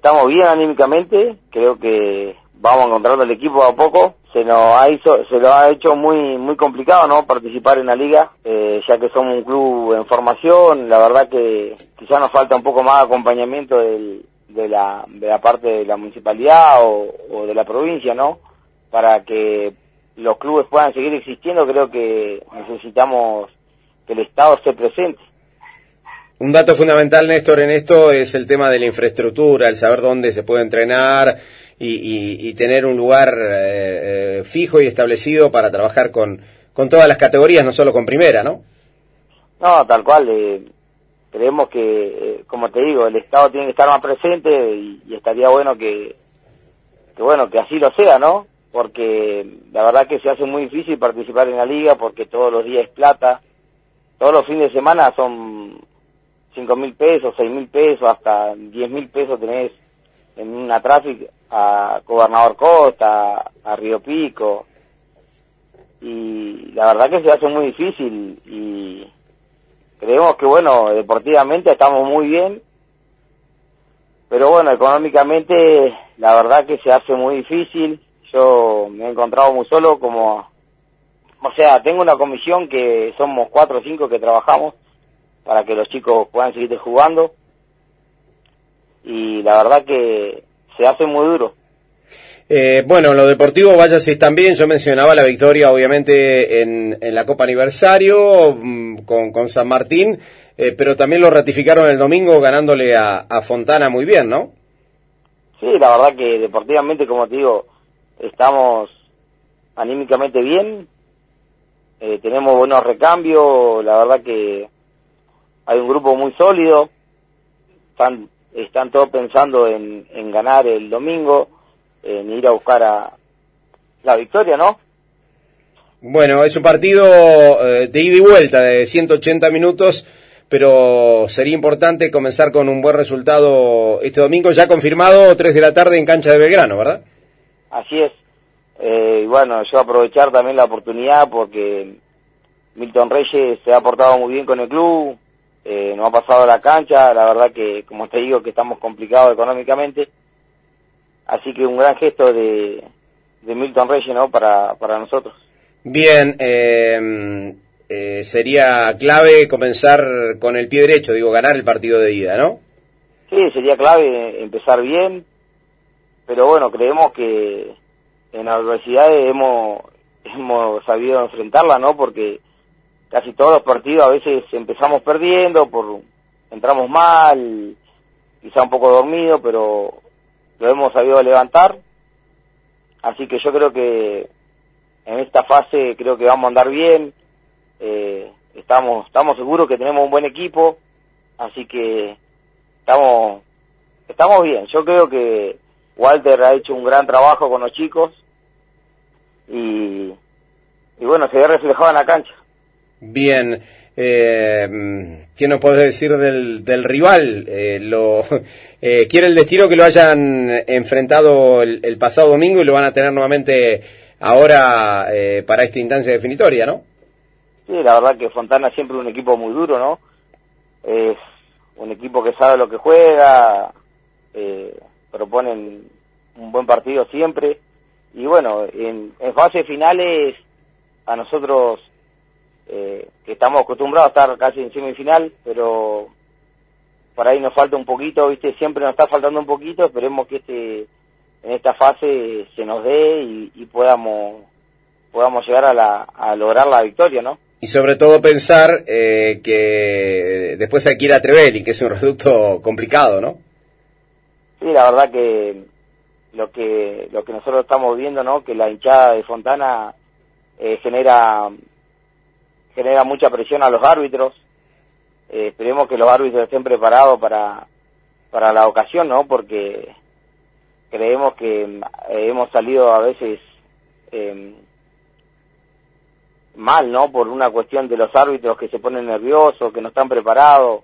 estamos bien anímicamente, creo que vamos encontrando el equipo a poco. Se lo ha hecho muy complicado, ¿no? Participar en la liga, ya que somos un club en formación. La verdad que quizás nos falta un poco más de acompañamiento de la parte de la municipalidad o de la provincia, ¿no? Para que los clubes puedan seguir existiendo, creo que necesitamos que el Estado esté presente. Un dato fundamental, Néstor, en esto es el tema de la infraestructura, el saber dónde se puede entrenar y tener un lugar fijo y establecido para trabajar con todas las categorías, no solo con primera, ¿no? No, tal cual. Creemos que, como te digo, el Estado tiene que estar más presente y estaría bueno que así lo sea, ¿no? Porque la verdad que se hace muy difícil participar en la liga porque todos los días es plata, todos los fines de semana son 5.000 pesos, 6.000 pesos, hasta 10.000 pesos tenés en una tráfico a Gobernador Costa, a Río Pico, y la verdad que se hace muy difícil y creemos que deportivamente estamos muy bien, pero económicamente la verdad que se hace muy difícil. Yo me he encontrado muy solo, tengo una comisión que somos 4 o 5 que trabajamos para que los chicos puedan seguir jugando, y la verdad que se hace muy duro. Lo deportivo, vaya si están bien. Yo mencionaba la victoria, obviamente, en la Copa Aniversario con San Martín, pero también lo ratificaron el domingo ganándole a Fontana muy bien, ¿no? Sí, la verdad que deportivamente, como te digo, estamos anímicamente bien, tenemos buenos recambios, la verdad que hay un grupo muy sólido, están todos pensando en ganar el domingo, en ir a buscar a la victoria, ¿no? Bueno, es un partido de ida y vuelta de 180 minutos, pero sería importante comenzar con un buen resultado este domingo, ya confirmado, 3 de la tarde en cancha de Belgrano, ¿verdad? Así es. Yo aprovechar también la oportunidad porque Milton Reyes se ha portado muy bien con el club, nos ha pasado a la cancha, la verdad que, como te digo, que estamos complicados económicamente, así que un gran gesto de Milton Reyes, ¿no?, para nosotros. Bien, sería clave comenzar con el pie derecho, ganar el partido de ida, ¿no? Sí, sería clave empezar bien, pero creemos que en la adversidad hemos sabido enfrentarla, ¿no?, porque casi todos los partidos a veces empezamos perdiendo, entramos mal, quizá un poco dormido, pero lo hemos sabido levantar, así que yo creo que en esta fase creo que vamos a andar bien, estamos seguros que tenemos un buen equipo, así que estamos bien. Yo creo que Walter ha hecho un gran trabajo con los chicos y se ve reflejado en la cancha. Bien, ¿qué nos podés decir del rival? ¿Quiere el destino que lo hayan enfrentado el pasado domingo y lo van a tener nuevamente ahora para esta instancia definitoria, ¿no? Sí, la verdad que Fontana siempre es un equipo muy duro, ¿no? Es un equipo que sabe lo que juega, proponen un buen partido siempre, y en fases finales a nosotros que estamos acostumbrados a estar casi en semifinal, pero por ahí nos falta un poquito, siempre nos está faltando un poquito, esperemos que en esta fase se nos dé y podamos llegar a lograr la victoria, ¿no? Y sobre todo pensar que después hay que ir a Trevelin, que es un reducto complicado, ¿no? Sí, la verdad que lo que nosotros estamos viendo, ¿no?, que la hinchada de Fontana genera mucha presión a los árbitros. Esperemos que los árbitros estén preparados para la ocasión, ¿no?, porque creemos que hemos salido a veces mal, ¿no?, por una cuestión de los árbitros que se ponen nerviosos, que no están preparados,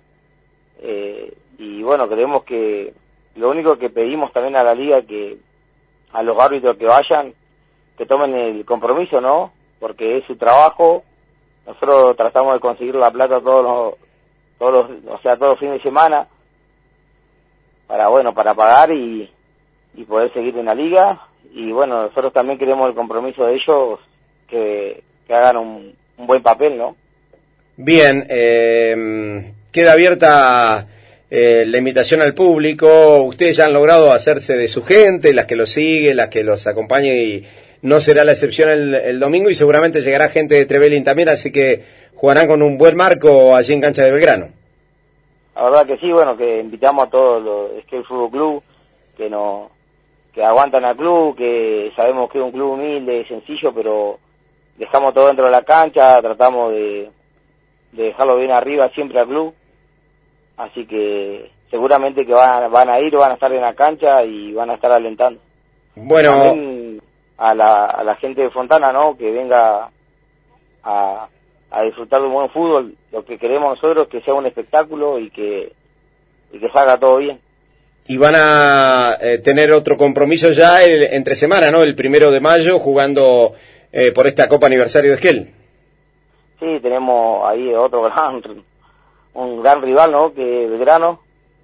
creemos que lo único que pedimos también a la liga, que a los árbitros que vayan, que tomen el compromiso, ¿no?, porque es su trabajo. Nosotros tratamos de conseguir la plata todos los fines de semana para pagar y poder seguir en la liga. Y bueno, nosotros también queremos el compromiso de ellos que hagan un buen papel, ¿no? Bien, queda abierta la invitación al público. Ustedes ya han logrado hacerse de su gente, las que los sigue, las que los acompaña, y no será la excepción el domingo, y seguramente llegará gente de Trevelin también, así que jugarán con un buen marco allí en cancha de Belgrano. La verdad que sí, bueno, que invitamos a todos los que el Fútbol Club, que aguantan al club, que sabemos que es un club humilde, sencillo, pero dejamos todo dentro de la cancha, tratamos de dejarlo bien arriba siempre al club, así que seguramente que van a estar en la cancha y van a estar alentando. Bueno, también a la gente de Fontana, ¿no?, que venga a disfrutar de un buen fútbol. Lo que queremos nosotros es que sea un espectáculo y que salga todo bien. Y van a tener otro compromiso ya entre semana, ¿no? El 1 de mayo, jugando por esta Copa Aniversario de Esquel. Sí, tenemos ahí un gran rival, ¿no?, que es Belgrano.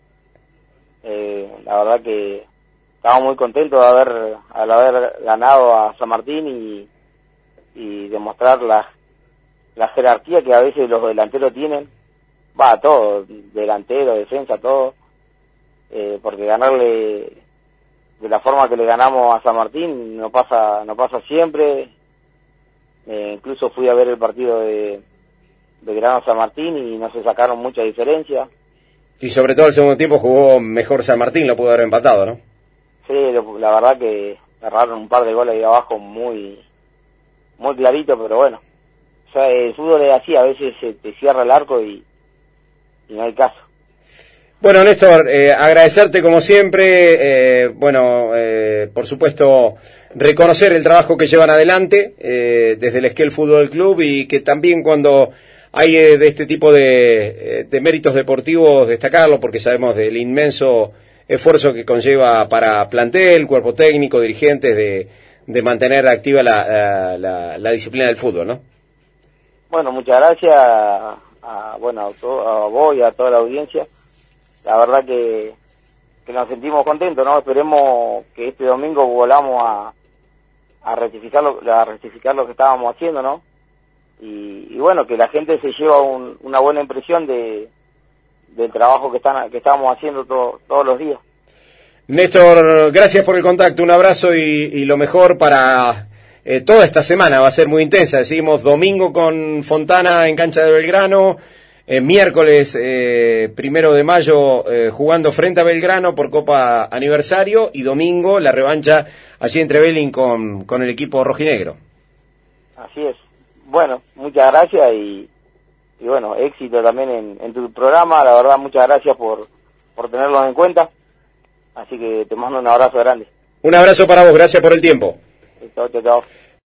La verdad que estamos muy contentos al haber ganado a San Martín y demostrar la jerarquía que a veces los delanteros tienen. Todo, delantero, defensa, todo. Porque ganarle de la forma que le ganamos a San Martín no pasa siempre. Incluso fui a ver el partido de Belgrano San Martín y no se sacaron mucha diferencia. Y sobre todo el segundo tiempo jugó mejor San Martín, lo pudo haber empatado, ¿no? Sí, la verdad que agarraron un par de goles ahí abajo muy clarito, pero bueno. O sea, el fútbol es así, a veces se te cierra el arco y no hay caso. Bueno, Néstor, agradecerte como siempre, por supuesto, reconocer el trabajo que llevan adelante desde el Esquel Fútbol Club, y que también cuando hay de este tipo de méritos deportivos destacarlo, porque sabemos del inmenso esfuerzo que conlleva para plantel, cuerpo técnico, dirigentes, de mantener activa la disciplina del fútbol, ¿no? Bueno, muchas gracias a vos y a toda la audiencia. La verdad que nos sentimos contentos, ¿no? Esperemos que este domingo volvamos a rectificar lo que estábamos haciendo, ¿no? Y bueno, que la gente se lleva una buena impresión del trabajo que estamos haciendo todos los días. Néstor, gracias por el contacto, un abrazo y lo mejor para toda esta semana. Va a ser muy intensa. Decimos domingo con Fontana en cancha de Belgrano, miércoles 1 de mayo jugando frente a Belgrano por Copa Aniversario, y domingo la revancha allí en Trevelin con el equipo rojinegro. Así es. Bueno, muchas gracias y bueno, éxito también en tu programa. La verdad, muchas gracias por tenerlos en cuenta. Así que te mando un abrazo grande. Un abrazo para vos, gracias por el tiempo. Chao.